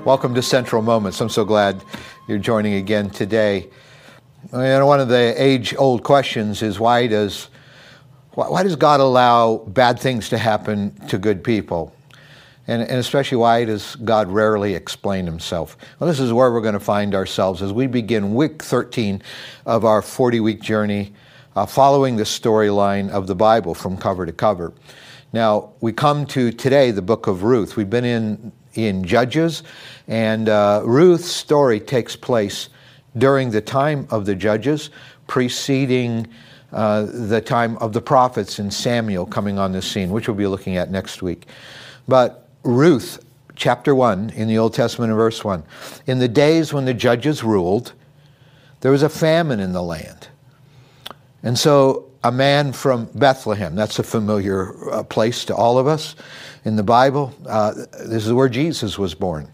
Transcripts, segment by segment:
Welcome to Central Moments. I'm so glad you're joining again today. One of the age-old questions is why does God allow bad things to happen to good people? And especially why does God rarely explain himself? Well, this is where we're going to find ourselves as we begin week 13 of our 40-week journey following the storyline of the Bible from cover to cover. Now, we come to today the book of Ruth. We've been in Judges, and Ruth's story takes place during the time of the Judges, preceding the time of the prophets and Samuel coming on the scene, which we'll be looking at next week. But Ruth, chapter 1, in the Old Testament, in verse 1, in the days when the judges ruled, there was a famine in the land. And so a man from Bethlehem, that's a familiar place to all of us in the Bible. This is where Jesus was born,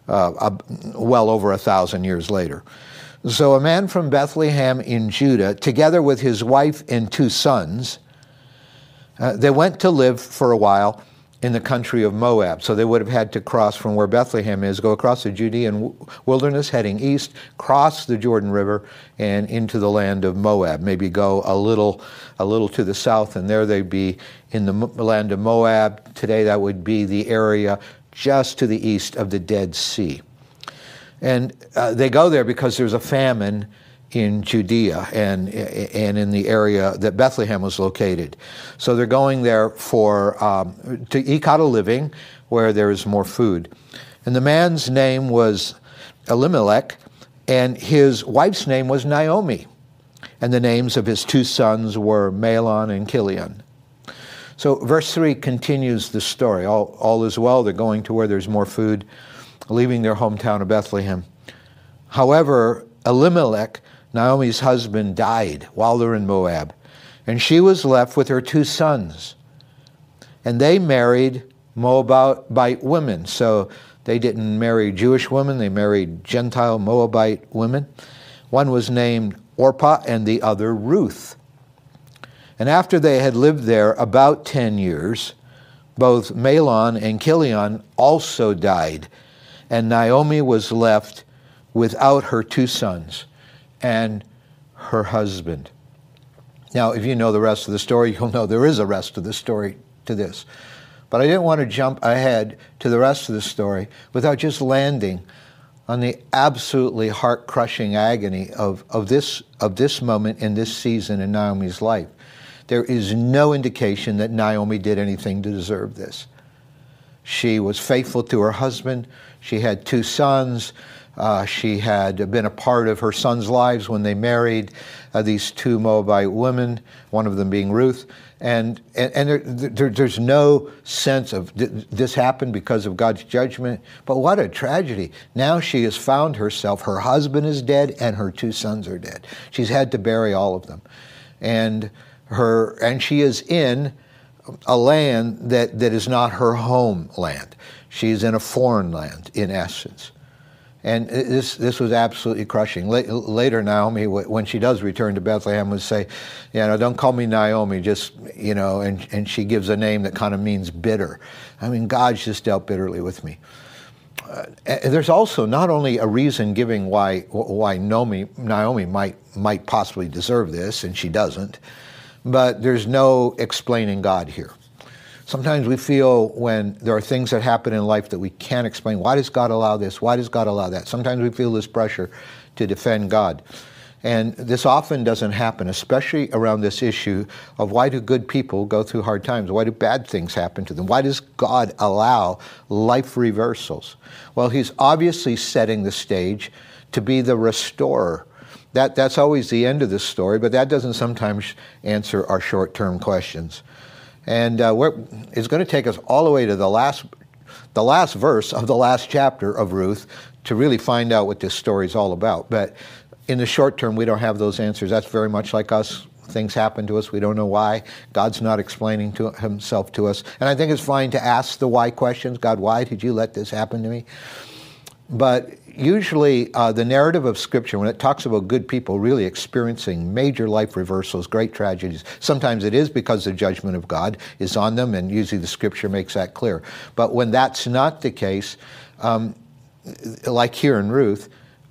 well over 1,000 years later. So a man from Bethlehem in Judah, together with his wife and 2 sons, they went to live for a while in the country of Moab. So they would have had to cross from where Bethlehem is, go across the Judean wilderness, heading east, cross the Jordan River, and into the land of Moab. Maybe go a little to the south, and there they'd be in the land of Moab. Today that would be the area just to the east of the Dead Sea. And they go there because there's a famine in Judea and in the area that Bethlehem was located. So they're going there to eke out a living where there is more food. And the man's name was Elimelech, and his wife's name was Naomi. And the names of his 2 sons were Mahlon and Chilion. So verse 3 continues the story. All is well. They're going to where there's more food, leaving their hometown of Bethlehem. However, Elimelech, Naomi's husband, died while they're in Moab, and she was left with her 2 sons. And they married Moabite women. So they didn't marry Jewish women, they married Gentile Moabite women. One was named Orpah and the other Ruth. And after they had lived there about 10 years, both Mahlon and Chilion also died, and Naomi was left without her 2 sons and her husband. Now, if you know the rest of the story, you'll know there is a rest of the story to this. But I didn't want to jump ahead to the rest of the story without just landing on the absolutely heart-crushing agony of this moment in this season in Naomi's life. There is no indication that Naomi did anything to deserve this. She was faithful to her husband. She had 2 sons. She had been a part of her sons' lives when they married these 2 Moabite women, one of them being Ruth. And there's no sense of this happened because of God's judgment. But what a tragedy. Now she has found herself, her husband is dead and her 2 sons are dead. She's had to bury all of them. And she is in a land that is not her homeland. She's in a foreign land, in essence. And this was absolutely crushing. Later, Naomi, when she does return to Bethlehem, would say, don't call me Naomi, just, and she gives a name that kind of means bitter. I mean, God's just dealt bitterly with me. There's also not only a reason giving why Naomi might possibly deserve this, and she doesn't, but there's no explaining God here. Sometimes we feel when there are things that happen in life that we can't explain. Why does God allow this? Why does God allow that? Sometimes we feel this pressure to defend God. And this often doesn't happen, especially around this issue of why do good people go through hard times? Why do bad things happen to them? Why does God allow life reversals? Well, he's obviously setting the stage to be the restorer. That's always the end of the story, but that doesn't sometimes answer our short-term questions. And it's going to take us all the way to the last verse of the last chapter of Ruth to really find out what this story is all about. But in the short term, we don't have those answers. That's very much like us. Things happen to us. We don't know why. God's not explaining himself to us. And I think it's fine to ask the why questions. God, why did you let this happen to me? But usually the narrative of Scripture, when it talks about good people really experiencing major life reversals, great tragedies, sometimes it is because the judgment of God is on them, and usually the Scripture makes that clear. But when that's not the case, like here in Ruth,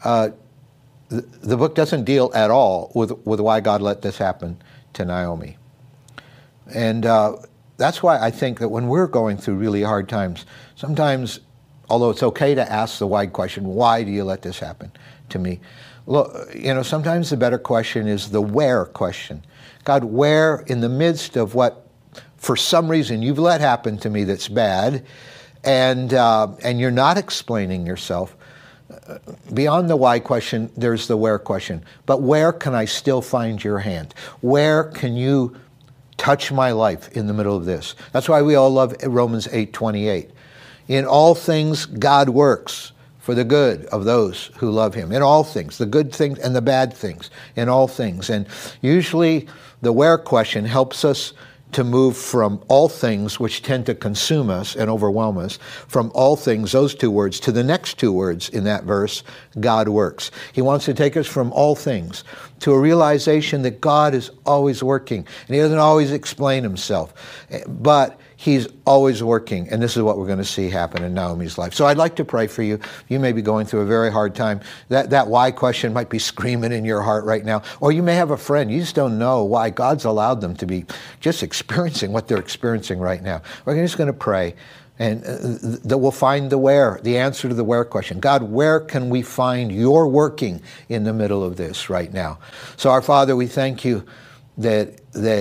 the book doesn't deal at all with why God let this happen to Naomi. And that's why I think that when we're going through really hard times, sometimes, although it's okay to ask the why question, why do you let this happen to me? Look, sometimes the better question is the where question. God, where in the midst of what, for some reason, you've let happen to me that's bad, and you're not explaining yourself, beyond the why question, there's the where question. But where can I still find your hand? Where can you touch my life in the middle of this? That's why we all love Romans 8:28. In all things, God works for the good of those who love him. In all things, the good things and the bad things, in all things. And usually the where question helps us to move from all things, which tend to consume us and overwhelm us, from all things, those two words, to the next two words in that verse, God works. He wants to take us from all things to a realization that God is always working. And he doesn't always explain himself, but he's always working. And this is what we're going to see happen in Naomi's life. So I'd like to pray for you. You may be going through a very hard time. That why question might be screaming in your heart right now. Or you may have a friend. You just don't know why God's allowed them to be just experiencing what they're experiencing right now. We're just going to pray. And that we'll find the answer to the where question. God, where can we find your working in the middle of this right now? So our Father, we thank you that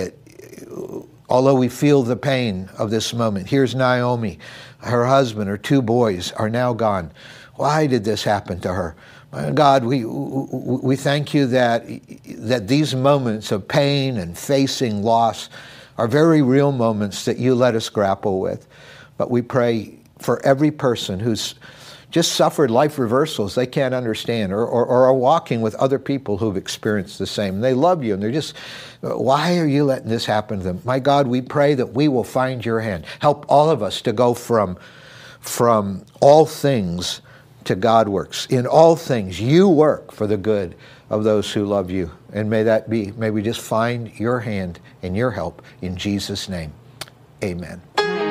although we feel the pain of this moment, here's Naomi, her husband, her two boys are now gone. Why did this happen to her? God, we thank you that these moments of pain and facing loss are very real moments that you let us grapple with. But we pray for every person who's just suffered life reversals they can't understand, or are walking with other people who've experienced the same. They love you, and they're just, why are you letting this happen to them? My God, we pray that we will find your hand. Help all of us to go from all things to God works. In all things, you work for the good of those who love you. And may we just find your hand and your help in Jesus' name. Amen.